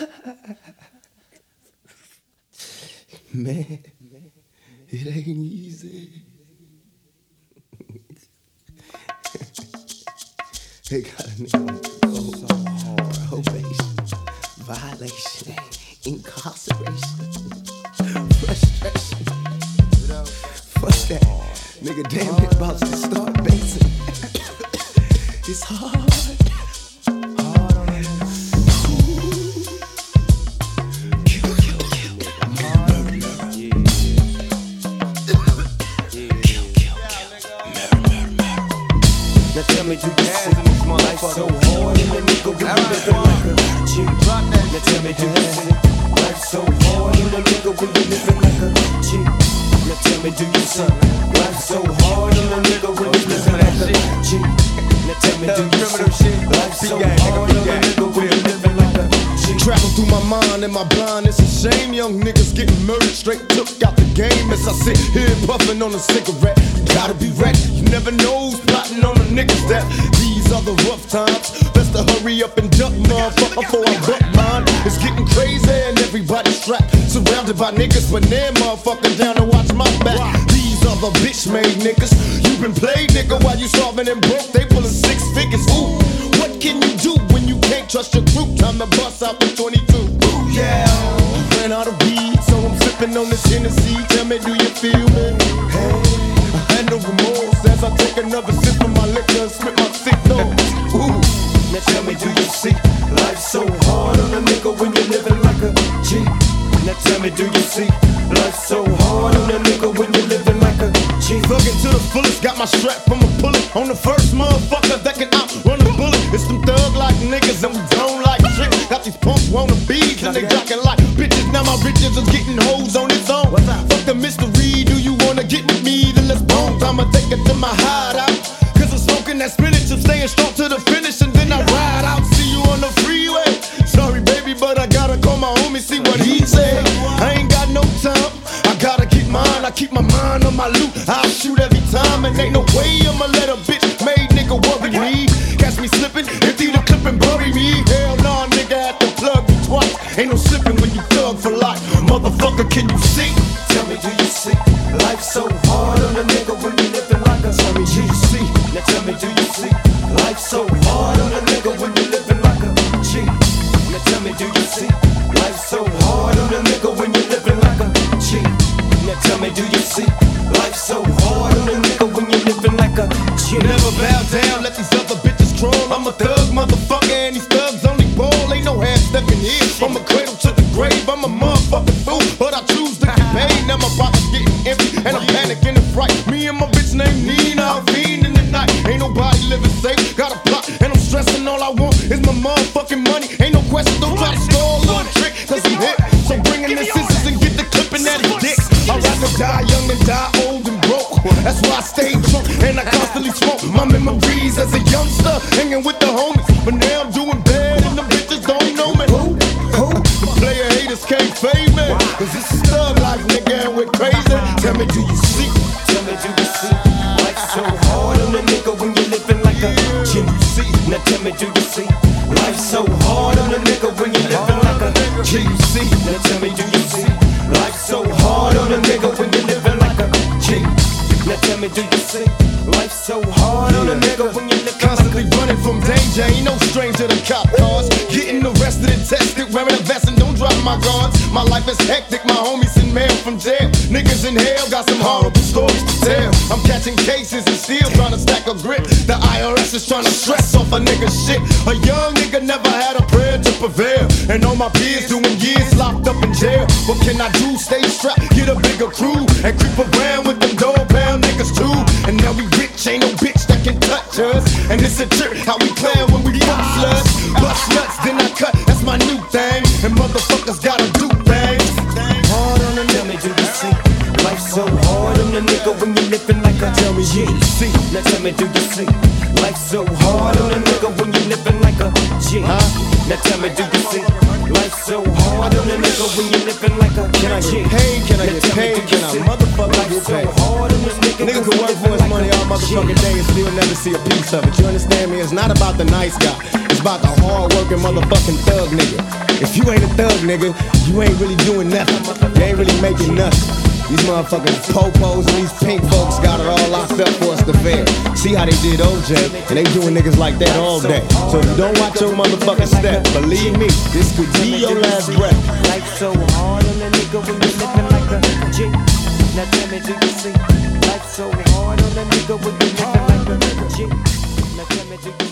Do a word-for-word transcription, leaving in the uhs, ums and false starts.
Man, it ain't easy. They got a nigga on the go, probation, violation, incarceration, frustration. Fuck that, nigga damn it about to start basing. It's hard. Now tell me, do you see my life so hard and the nigga really living like a G? Now tell me, do you see life so hard and the nigga really living like a G? Now tell me, do you see life so hard and the nigga really living like a G? Now tell me, do you see life so hard and the nigga really living like a G? Travel through my mind and my blind, it's a shame young niggas getting murdered, straight took out the game. As I sit here puffing on a cigarette, you gotta be ready, you never know who's plotting on the niggas that these are the rough times. Best to hurry up and duck, motherfucker, before I buck mine. It's getting crazy and everybody's strapped, surrounded by niggas, but then motherfucker down to watch my back. These are the bitch-made niggas, you been played, nigga, while you starving and broke, they pulling six figures. Ooh, what can you do when you can't trust your group? Time to bust out the twenty-two. Ooh, yeah. Ran out of weed, so I'm sipping on this Hennessy. Tell me, do you feel me? Hey, I had no remorse as I take another sip of my liquor and spit my sick nose. Ooh, now tell me, do you see life so hard on a nigga when you're living like a G? Now tell me, do you see life so hard on a nigga when you're living like a G? Thuggin' to the fullest, got my strap from a bullet on the first motherfucker that can outrun a bullet. It's some thug-like niggas and we don't like shit. Got these punk wanna bees and they jockin' like bitches. Now my bitches are getting hoes on its own. Fuck the mystery, do you wanna get with me? Then let's bone. I'ma take it to my hideout, cause I'm smoking that spinach. I'm staying strong to the finish and then I ride out. See you on the freeway. Sorry baby, but I gotta call my homie, see what he said. I ain't got no time, I gotta keep mine. I keep my mind on my loot, I'll shoot every time. And ain't no way I'ma let a bitch made nigga worry me. Catch me slipping, empty the clip and bury me. Hell nah, nigga, had to plug me twice. Ain't no slipping when you thug for life. Motherfucker, can you see? Tell me, do you see life so hard on a nigga when you living like a G? Do you see? Now tell me, do you see life so hard on a nigga when you living like a G? Now tell me, do you see life so hard on a nigga when you living like a G? Now tell me, do you see life so hard on a nigga when you living like a G? Never bow down, let these other bitches troll. I'm a thug motherfucker and these thugs only ball. Ain't no half stepping here, from a cradle to the grave. I'm a motherfucking fool, but I choose to get paid. Now my pocket's getting empty and I'm panicking and fright. Me and my bitch named Nina, I'm fiend in the night. Ain't nobody living safe, got a plot and I'm stressing. All I want is my motherfucking money. Ain't no question, don't try to score a little trick, cause he hit. So bring in the scissors and get the clipping at his dick. I'd rather die young than die old and broke. That's why I stay drunk and I constantly smoke. My memories as a youngster, hanging with the homies, but now I'm doing bad and the bitches don't know me. Who? Who? The player haters can't fade me, cause this is thug life, nigga, and we're crazy. Tell me, do you see? Tell me, do you see life so hard on a nigga when you living like a G? Now tell me, do you see life so hard on a nigga when you living like a G? Now tell me, do you see life so hard on a nigga when you living like a G? Now tell me, do you see life so hard on a nigga when you living constantly like a running from danger, ain't no stranger to cop cars. Getting arrested and tested, wearing a vest and don't drop my guards. My life is hectic, my homies send mail from jail. Niggas in hell got some horrible stories to tell. I'm catching cases and still trying to stack a grip. The I R S is trying to stress off a nigga shit. A young nigga never had a prayer to prevail, and all my peers doing years locked up in jail. What can I do? Stay strapped, get a bigger crew, and creep around with them dog pound niggas too. And now we rich, ain't no bitch that can touch us. And it's a trip how we play when we fuck sluts. Bust nuts, then I cut, that's my new thing. And motherfuckers gotta do things hard on a nigga, do you see life so hard on a nigga when you living like a Tell me, G? do you see? Now tell me, do you see life so hard on a nigga when you living like a G? Huh? Now tell me, do you see life so hard on a nigga when you living like a Can I G? get paid? Can I Now get tell me, paid? do you Can I see motherfucking life get so paid? hard on a nigga Niggas when can work you for living his money like all a G? motherfucking day and still never see a piece of it. You understand me? is not about the nice guy. It's about the hard-working motherfucking thug nigga. If you ain't a thug nigga, you ain't really doing nothing. You ain't really making nothing. These motherfucking popos and these pink folks got it all locked up for us to fail. See how they did O J, and they doing niggas like that all day. So if you don't watch your motherfucking step, believe me, this could be your last breath. Life so hard on a nigga when you living like a G. Now tell me, do you see? Life so hard on a nigga when you living like a G. Now tell me, do you see?